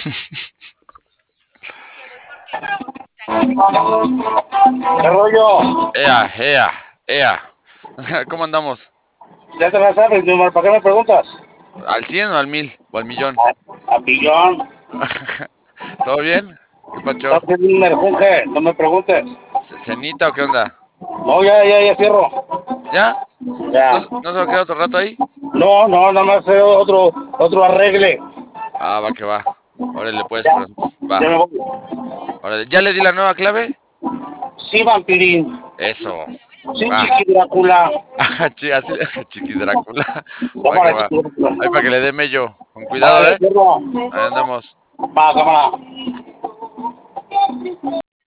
¿Qué rollo? Ea, ea, ea. ¿Cómo andamos? Ya te la sabes, mi amor, ¿para qué me preguntas? ¿Al 100 o al 1000 o al millón? A billón. ¿Todo bien? ¿Qué pacho? Estás haciendo un merjunje, no me preguntes. ¿Cenita o qué onda? No, ya cierro. ¿Ya? ¿No, Ya. no se va a quedar otro rato ahí? No, nada más otro arregle. Ah, va que va. Órale pues, Ya, va. ya me voy. Órale. ¿Ya le di la nueva clave? Sí, vampirín. Eso. Sí, Va. chiqui Drácula. Así, Chiqui Drácula. Va que Tómala, va. chiqui Drácula. Ahí para que le dé mello. Con cuidado, Órale, ¿eh? cierro. Ahí andamos. Va, cámara.